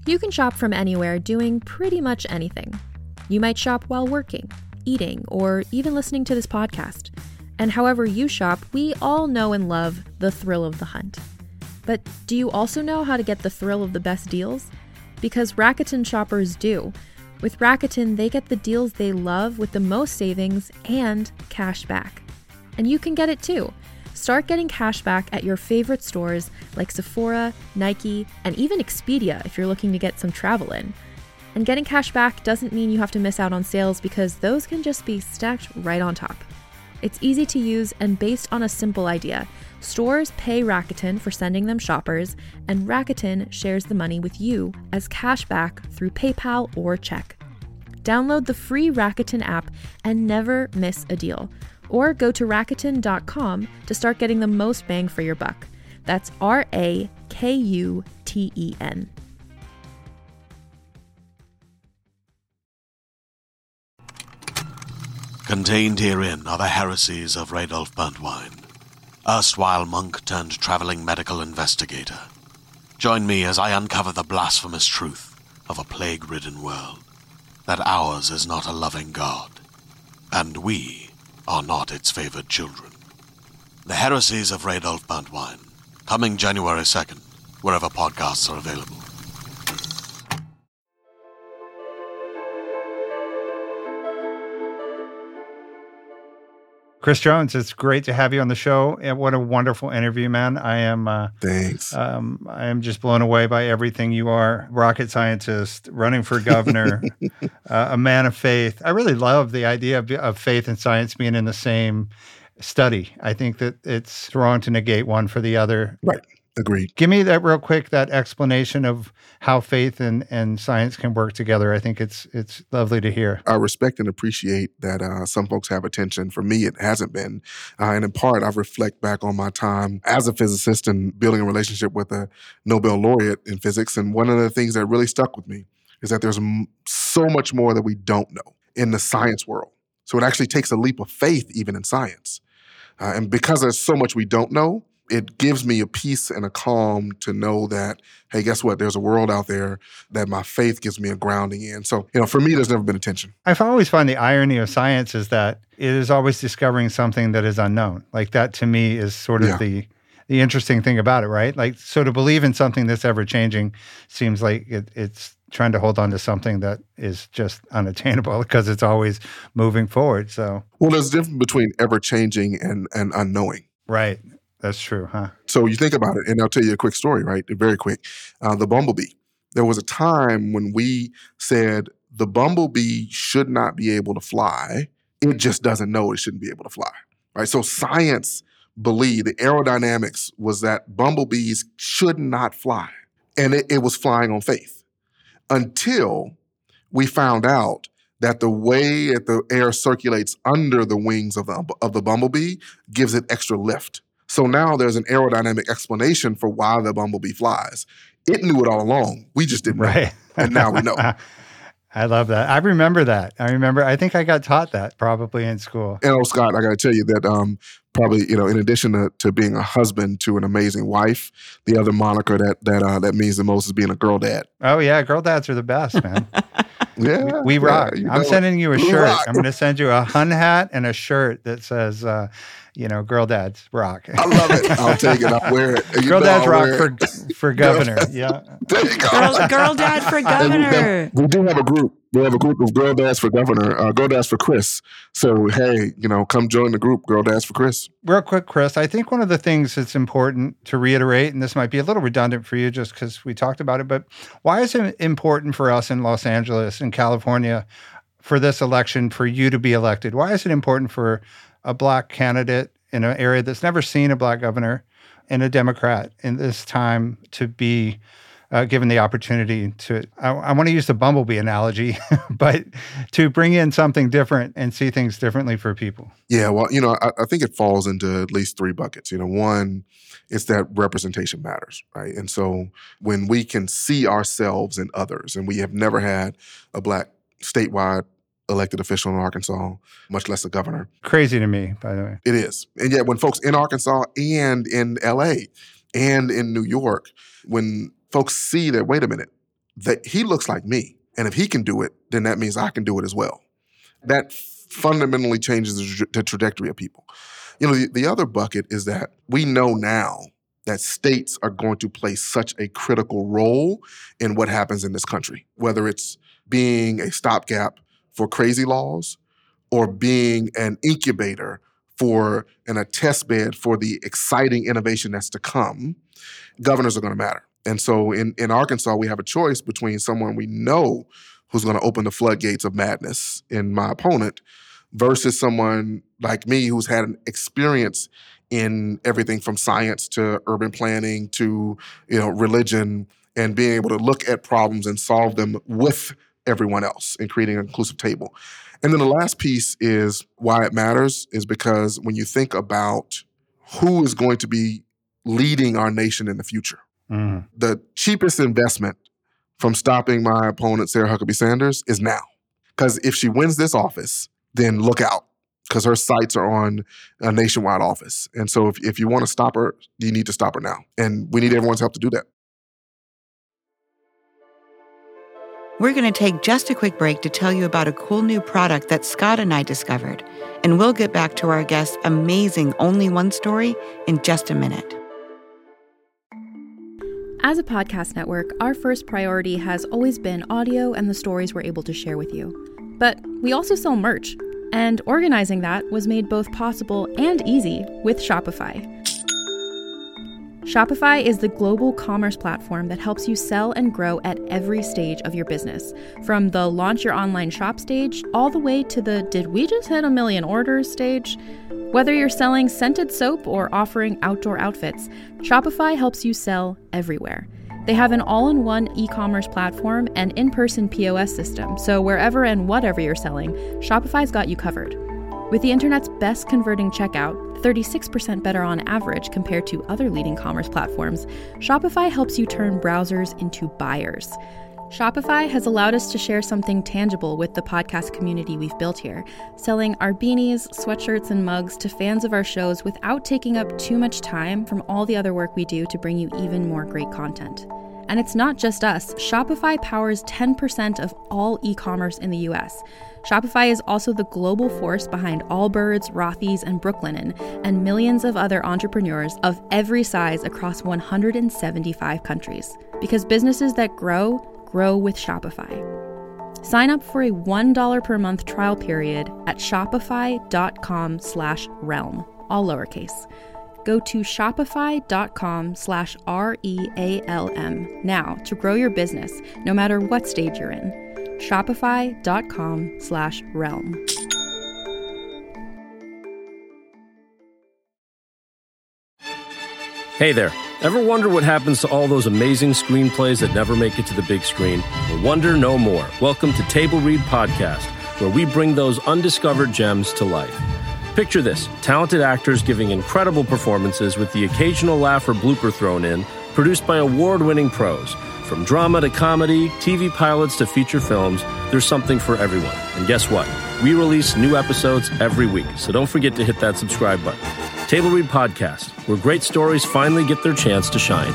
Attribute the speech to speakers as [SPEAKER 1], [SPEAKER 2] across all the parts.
[SPEAKER 1] You can shop from anywhere doing pretty much anything. You might shop while working, eating, or even listening to this podcast. And however you shop, we all know and love the thrill of the hunt. But do you also know how to get the thrill of the best deals? Because Rakuten shoppers do. With Rakuten, they get the deals they love with the most savings and cash back. And you can get it too. Start getting cash back at your favorite stores like Sephora, Nike, and even Expedia if you're looking to get some travel in. And getting cash back doesn't mean you have to miss out on sales because those can just be stacked right on top. It's easy to use and based on a simple idea. Stores pay Rakuten for sending them shoppers, and Rakuten shares the money with you as cash back through PayPal or check. Download the free Rakuten app and never miss a deal. Or go to Rakuten.com to start getting the most bang for your buck. That's Rakuten.
[SPEAKER 2] Contained herein are the heresies of Radolf Burntwine, erstwhile monk turned traveling medical investigator. Join me as I uncover the blasphemous truth of a plague-ridden world, that ours is not a loving God, and we are not its favored children. The Heresies of Radolf Burntwine, coming January 2nd, wherever podcasts are available.
[SPEAKER 3] Chris Jones, it's great to have you on the show. And what a wonderful interview, man. I am
[SPEAKER 4] Thanks.
[SPEAKER 3] I am just blown away by everything you are. Rocket scientist, running for governor, a man of faith. I really love the idea of faith and science being in the same study. I think that it's wrong to negate one for the other.
[SPEAKER 4] Right. Agreed.
[SPEAKER 3] Give me that real quick, that explanation of how faith and science can work together. I think it's lovely to hear.
[SPEAKER 4] I respect and appreciate that some folks have attention. For me, it hasn't been. And in part, I reflect back on my time as a physicist and building a relationship with a Nobel laureate in physics. And one of the things that really stuck with me is that there's so much more that we don't know in the science world. So it actually takes a leap of faith even in science. And because there's so much we don't know, it gives me a peace and a calm to know that, hey, guess what? There's a world out there that my faith gives me a grounding in. So, for me, there's never been a tension.
[SPEAKER 3] I've always found the irony of science is that it is always discovering something that is unknown. Like that to me is sort of the interesting thing about it, right? Like, so to believe in something that's ever changing seems like it's trying to hold on to something that is just unattainable because it's always moving forward. So,
[SPEAKER 4] well, there's a difference between ever changing and unknowing.
[SPEAKER 3] Right. That's true, huh?
[SPEAKER 4] So you think about it, and I'll tell you a quick story, right? Very quick. The bumblebee. There was a time when we said the bumblebee should not be able to fly. It just doesn't know it shouldn't be able to fly, right? So science believed, the aerodynamics was that bumblebees should not fly. And it was flying on faith until we found out that the way that the air circulates under the wings of the bumblebee gives it extra lift. So now there's an aerodynamic explanation for why the bumblebee flies. It knew it all along. We just didn't know. And now we know.
[SPEAKER 3] I love that. I remember that. I think I got taught that probably in school.
[SPEAKER 4] And Scott, I got to tell you that probably, in addition to being a husband to an amazing wife, the other moniker that means the most is being a girl dad.
[SPEAKER 3] Oh, yeah. Girl dads are the best, man.
[SPEAKER 4] Yeah.
[SPEAKER 3] We rock. I'm sending you a shirt.
[SPEAKER 4] Rock.
[SPEAKER 3] I'm going to send you a Hun hat and a shirt that says, girl dads rock.
[SPEAKER 4] I love it. I'll take it. I'll wear it.
[SPEAKER 3] Girl dads rock for governor. Yeah.
[SPEAKER 4] There you go.
[SPEAKER 5] Girl dad for governor.
[SPEAKER 4] We do have a group. We have a group of Girl Dads for Governor, Girl Dads for Chris. So, hey, come join the group, Girl Dads for Chris.
[SPEAKER 3] Real quick, Chris, I think one of the things that's important to reiterate, and this might be a little redundant for you just because we talked about it, but why is it important for us in Los Angeles and California for this election, for you to be elected? Why is it important for a Black candidate in an area that's never seen a Black governor and a Democrat in this time to be given the opportunity to, I want to use the bumblebee analogy, but to bring in something different and see things differently for people?
[SPEAKER 4] Yeah, well, I think it falls into at least three buckets. One, it's that representation matters, right? And so when we can see ourselves in others, and we have never had a Black statewide elected official in Arkansas, much less a governor.
[SPEAKER 3] Crazy to me, by the way.
[SPEAKER 4] It is. And yet when folks in Arkansas and in LA and in New York, when folks see that, wait a minute, that he looks like me. And if he can do it, then that means I can do it as well. That fundamentally changes the trajectory of people. The other bucket is that we know now that states are going to play such a critical role in what happens in this country, whether it's being a stopgap for crazy laws or being an incubator and a test bed for the exciting innovation that's to come. Governors are going to matter. And so in Arkansas, we have a choice between someone we know who's going to open the floodgates of madness in my opponent versus someone like me who's had an experience in everything from science to urban planning to religion, and being able to look at problems and solve them with everyone else and creating an inclusive table. And then the last piece is why it matters is because when you think about who is going to be leading our nation in the future, the cheapest investment from stopping my opponent, Sarah Huckabee Sanders, is now. Because if she wins this office, then look out, because her sights are on a nationwide office. And so if you want to stop her, you need to stop her now. And we need everyone's help to do that.
[SPEAKER 5] We're going to take just a quick break to tell you about a cool new product that Scott and I discovered. And we'll get back to our guest's amazing Only One story in just a minute.
[SPEAKER 1] As a podcast network, our first priority has always been audio and the stories we're able to share with you. But we also sell merch, and organizing that was made both possible and easy with Shopify. Shopify is the global commerce platform that helps you sell and grow at every stage of your business, from the launch your online shop stage all the way to the did we just hit 1 million orders stage. Whether you're selling scented soap or offering outdoor outfits, Shopify helps you sell everywhere. They have an all-in-one e-commerce platform and in-person POS system, so wherever and whatever you're selling, Shopify's got you covered. With the internet's best converting checkout, 36% better on average compared to other leading commerce platforms, Shopify helps you turn browsers into buyers. Shopify has allowed us to share something tangible with the podcast community we've built here, selling our beanies, sweatshirts, and mugs to fans of our shows without taking up too much time from all the other work we do to bring you even more great content. And it's not just us. Shopify powers 10% of all e-commerce in the US. Shopify is also the global force behind Allbirds, Rothy's, and Brooklinen, and millions of other entrepreneurs of every size across 175 countries. Because businesses that grow with Shopify. Sign up for a $1 per month trial period at shopify.com/realm, all lowercase. Go to shopify.com/REALM now to grow your business, no matter what stage you're in. Shopify.com/realm.
[SPEAKER 6] Hey there. Ever wonder what happens to all those amazing screenplays that never make it to the big screen? Well, wonder no more. Welcome to Table Read Podcast, where we bring those undiscovered gems to life. Picture this, talented actors giving incredible performances with the occasional laugh or blooper thrown in, produced by award-winning pros. From drama to comedy, TV pilots to feature films, there's something for everyone. And guess what? We release new episodes every week, so don't forget to hit that subscribe button. Table Read Podcast, where great stories finally get their chance to shine.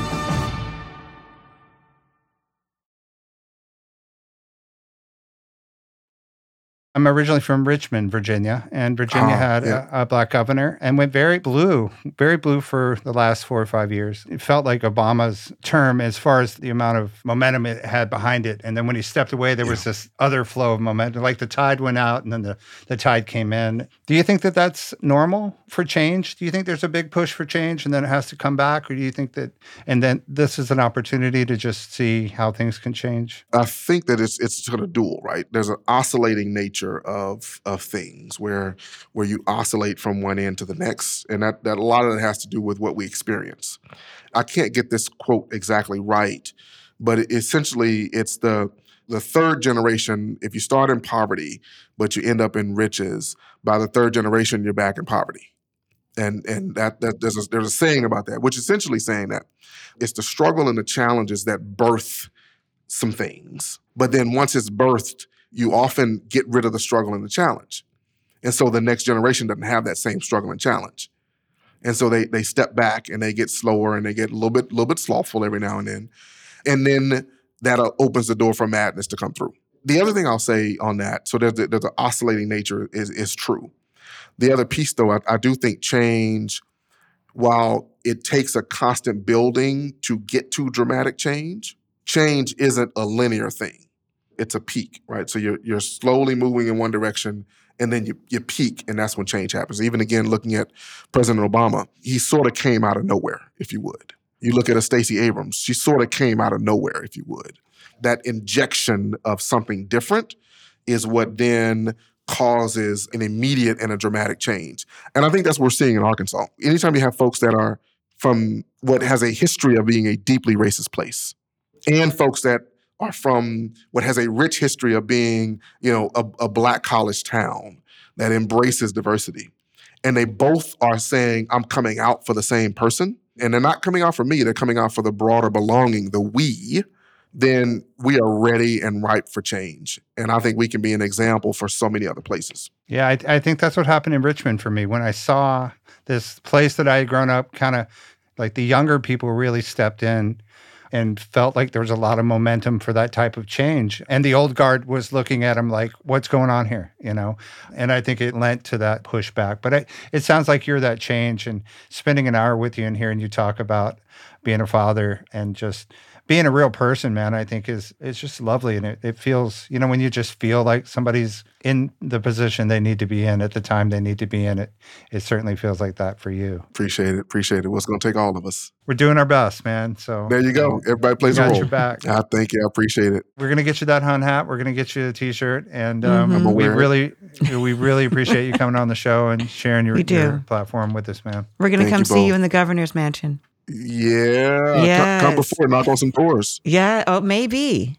[SPEAKER 3] I'm originally from Richmond, Virginia, and Virginia had a black governor and went very blue for the last 4 or 5 years. It felt like Obama's term as far as the amount of momentum it had behind it. And then when he stepped away, there was this other flow of momentum, like the tide went out and then the tide came in. Do you think that that's normal for change? Do you think there's a big push for change and then it has to come back? Or do you think that, and then this is an opportunity to just see how things can change?
[SPEAKER 4] I think that it's sort of dual, right? There's an oscillating nature of things where you oscillate from one end to the next, and that a lot of it has to do with what we experience. I can't get this quote exactly right, but essentially it's the third generation. If you start in poverty but you end up in riches, by the third generation you're back in poverty. And that there's a saying about that, which is essentially saying that it's the struggle and the challenges that birth some things. But then once it's birthed, you often get rid of the struggle and the challenge. And so the next generation doesn't have that same struggle and challenge. And so they step back and they get slower and they get a little bit slothful every now and then. And then that opens the door for madness to come through. The other thing I'll say on that, so there's an oscillating nature is true. The other piece, though, I do think change, while it takes a constant building to get to dramatic change, change isn't a linear thing. It's a peak, right? So you're slowly moving in one direction, and then you peak, and that's when change happens. Even again, looking at President Obama, he sort of came out of nowhere, if you would. You look at a Stacey Abrams, she sort of came out of nowhere, if you would. That injection of something different is what then causes an immediate and a dramatic change. And I think that's what we're seeing in Arkansas. Anytime you have folks that are from what has a history of being a deeply racist place, and folks that are from what has a rich history of being, a Black college town that embraces diversity, and they both are saying, I'm coming out for the same person, and they're not coming out for me, they're coming out for the broader belonging, the we, then we are ready and ripe for change. And I think we can be an example for so many other places.
[SPEAKER 3] Yeah, I think that's what happened in Richmond for me. When I saw this place that I had grown up, kind of like the younger people really stepped in and felt like there was a lot of momentum for that type of change. And the old guard was looking at them like, what's going on here, And I think it lent to that pushback. But it sounds like you're that change. And spending an hour with you and hearing you talk about being a father and just being a real person, man, I think it's just lovely. And it feels, when you just feel like somebody's in the position they need to be in at the time they need to be in it, it certainly feels like that for you.
[SPEAKER 4] Appreciate it. What's going to take all of us.
[SPEAKER 3] We're doing our best, man. So
[SPEAKER 4] there you go. Everybody plays a role.
[SPEAKER 3] Your back.
[SPEAKER 4] Thank you. I appreciate it.
[SPEAKER 3] We're going to get you that Hun hat. We're going to get you a T-shirt. And we really appreciate you coming on the show and sharing your platform with us, man.
[SPEAKER 5] We're going to come see you in the governor's mansion.
[SPEAKER 4] Yeah.
[SPEAKER 5] Yes.
[SPEAKER 4] Come before, knock on some doors.
[SPEAKER 5] Yeah. Oh, maybe.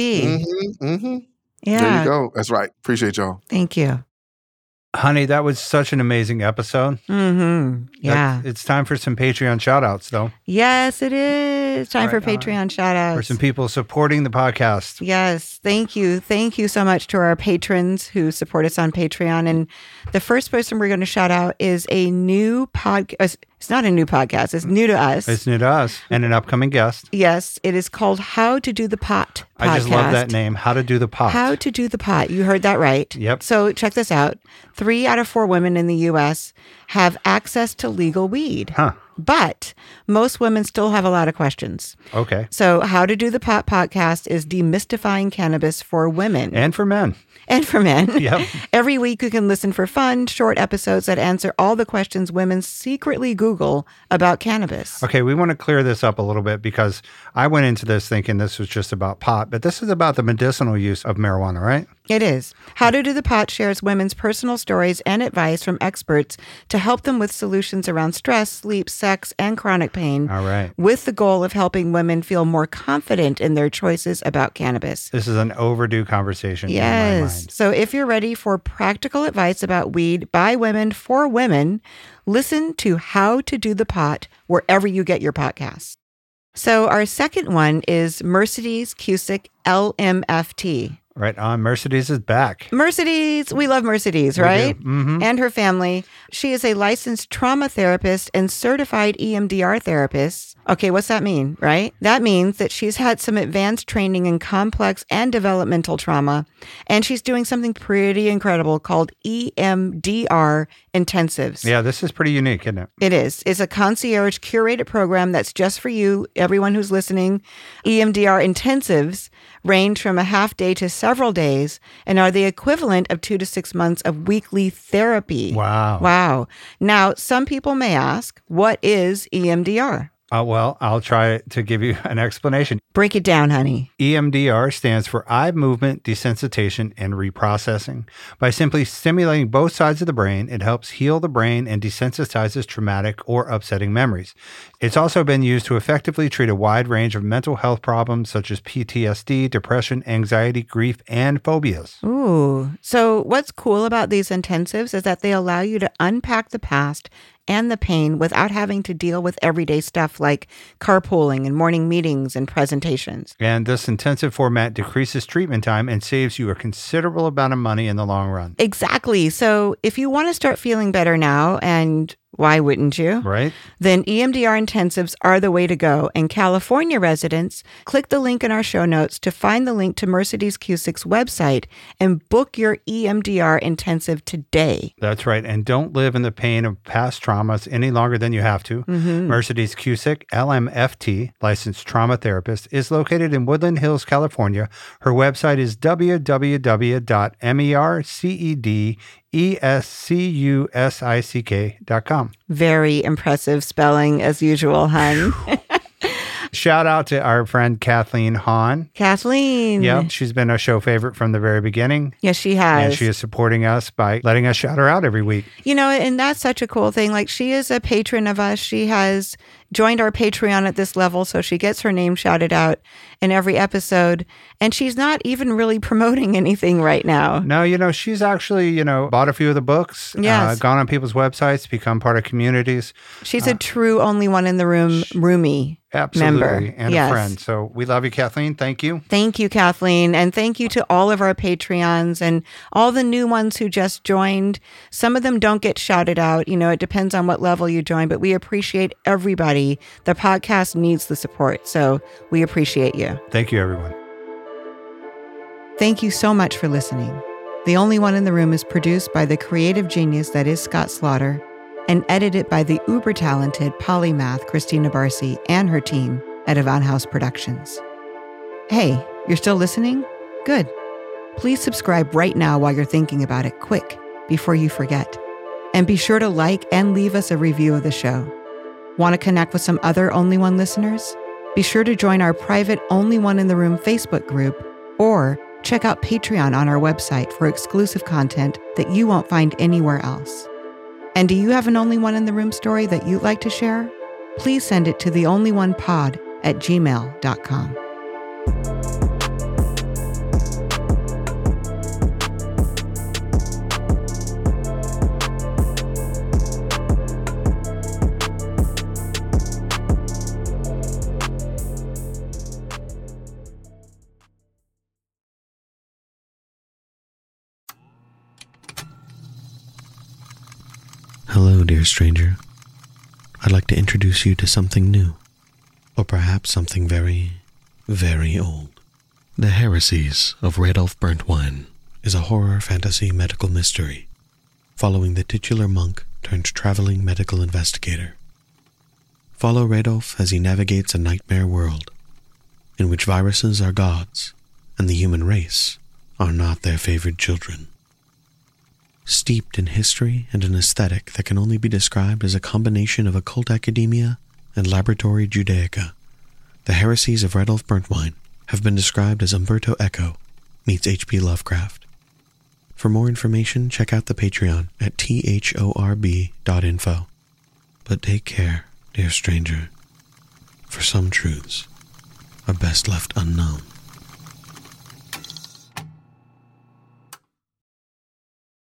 [SPEAKER 4] Mm-hmm.
[SPEAKER 5] Yeah.
[SPEAKER 4] There you go. That's right. Appreciate y'all.
[SPEAKER 5] Thank you.
[SPEAKER 3] Honey, that was such an amazing episode.
[SPEAKER 5] Mm-hmm. Yeah.
[SPEAKER 3] It's time for some Patreon shout-outs, though.
[SPEAKER 5] Yes, it is. Time for Patreon shout-outs.
[SPEAKER 3] For some people supporting the podcast.
[SPEAKER 5] Yes. Thank you. Thank you so much to our patrons who support us on Patreon. And the first person we're going to shout out is a new podcast. It's not a new podcast. It's new to us.
[SPEAKER 3] It's new to us. And an upcoming guest.
[SPEAKER 5] Yes. It is called How to Do the Pot podcast.
[SPEAKER 3] I just love that name. How to Do the Pot.
[SPEAKER 5] How to Do the Pot. You heard that right.
[SPEAKER 3] Yep.
[SPEAKER 5] So check this out. 3 out of 4 women in the U.S. have access to legal weed.
[SPEAKER 3] Huh.
[SPEAKER 5] But most women still have a lot of questions.
[SPEAKER 3] Okay.
[SPEAKER 5] So How to Do the Pot podcast is demystifying cannabis for women.
[SPEAKER 3] And for men.
[SPEAKER 5] And for men.
[SPEAKER 3] Yep.
[SPEAKER 5] Every week you can listen for fun, short episodes that answer all the questions women secretly Google about cannabis.
[SPEAKER 3] Okay, we want to clear this up a little bit because I went into this thinking this was just about pot, but this is about the medicinal use of marijuana, right?
[SPEAKER 5] It is. How to Do the Pot shares women's personal stories and advice from experts to help them with solutions around stress, sleep, sex, and chronic pain.
[SPEAKER 3] All right.
[SPEAKER 5] With the goal of helping women feel more confident in their choices about cannabis.
[SPEAKER 3] This is an overdue conversation.
[SPEAKER 5] Yes.
[SPEAKER 3] In my mind.
[SPEAKER 5] So if you're ready for practical advice about weed by women for women, listen to How to Do the Pot wherever you get your podcasts. So our second one is Mercedes Cusick, LMFT.
[SPEAKER 3] Right on. Mercedes is back.
[SPEAKER 5] Mercedes. We love Mercedes, right?
[SPEAKER 3] Mm-hmm.
[SPEAKER 5] And her family. She is a licensed trauma therapist and certified EMDR therapist. Okay, what's that mean, right? That means that she's had some advanced training in complex and developmental trauma, and she's doing something pretty incredible called EMDR intensives.
[SPEAKER 3] Yeah, this is pretty unique, isn't it?
[SPEAKER 5] It is. It's a concierge curated program that's just for you, everyone who's listening. EMDR intensives range from a half day to several days and are the equivalent of 2 to 6 months of weekly therapy.
[SPEAKER 3] Wow.
[SPEAKER 5] Now, some people may ask, what is EMDR?
[SPEAKER 3] Well, I'll try to give you an explanation.
[SPEAKER 5] Break it down, honey.
[SPEAKER 3] EMDR stands for eye movement desensitization and reprocessing. By simply stimulating both sides of the brain, it helps heal the brain and desensitizes traumatic or upsetting memories. It's also been used to effectively treat a wide range of mental health problems such as PTSD, depression, anxiety, grief, and phobias.
[SPEAKER 5] Ooh. So what's cool about these intensives is that they allow you to unpack the past and the pain without having to deal with everyday stuff like carpooling and morning meetings and presentations.
[SPEAKER 3] And this intensive format decreases treatment time and saves you a considerable amount of money in the long run.
[SPEAKER 5] Exactly. So if you want to start feeling better now and Why wouldn't you?
[SPEAKER 3] Right?
[SPEAKER 5] Then EMDR intensives are the way to go. And California residents, click the link in our show notes to find the link to Mercedes Cusick's website and book your EMDR intensive today.
[SPEAKER 3] That's right. And don't live in the pain of past traumas any longer than you have to. Mercedes Cusick, LMFT, licensed trauma therapist, is located in Woodland Hills, California. Her website is www.mercedesusick.com.
[SPEAKER 5] Very impressive spelling as usual, hun.
[SPEAKER 3] Shout out to our friend Kathleen Hahn.
[SPEAKER 5] Kathleen.
[SPEAKER 3] Yep, she's been a show favorite from the very beginning.
[SPEAKER 5] Yes, she has.
[SPEAKER 3] And she is supporting us by letting us shout her out every week.
[SPEAKER 5] You know, and that's such a cool thing. Like, she is a patron of us. She has joined our Patreon at this level, so she gets her name shouted out in every episode. And she's not even really promoting anything right now.
[SPEAKER 3] No, you know, she's actually, you know, bought a few of the books,
[SPEAKER 5] Yes.
[SPEAKER 3] gone on people's websites, become part of communities.
[SPEAKER 5] She's a true only one in the room roomie
[SPEAKER 3] Absolutely.
[SPEAKER 5] member.
[SPEAKER 3] And
[SPEAKER 5] Yes.
[SPEAKER 3] a friend. So we love you, Kathleen. Thank you.
[SPEAKER 5] Thank you, Kathleen. And thank you to all of our Patreons and all the new ones who just joined. Some of them don't get shouted out. You know, it depends on what level you join, but we appreciate everybody. The podcast needs the support. So we appreciate you.
[SPEAKER 3] Thank you, everyone.
[SPEAKER 5] Thank you so much for listening. The Only One in the Room is produced by the creative genius that is Scott Slaughter and edited by the uber-talented polymath Christina Barcy and her team at Avant House Productions. Hey, you're still listening? Good. Please subscribe right now while you're thinking about it, quick, before you forget. And be sure to like and leave us a review of the show. Want to connect with some other Only One listeners? Be sure to join our private Only One in the Room Facebook group or check out Patreon on our website for exclusive content that you won't find anywhere else. And do you have an Only One in the Room story that you'd like to share? Please send it to theonlyonepod@gmail.com.
[SPEAKER 2] Hello, dear stranger. I'd like to introduce you to something new, or perhaps something very, very old. The Heresies of Radolf Burntwine is a horror fantasy medical mystery following the titular monk turned traveling medical investigator. Follow Radolf as he navigates a nightmare world in which viruses are gods and the human race are not their favored children. Steeped in history and an aesthetic that can only be described as a combination of occult academia and laboratory Judaica, the Heresies of Radolf Burntwine have been described as Umberto Eco meets H.P. Lovecraft. For more information, check out the Patreon at thorb.info. But take care, dear stranger, for some truths are best left unknown.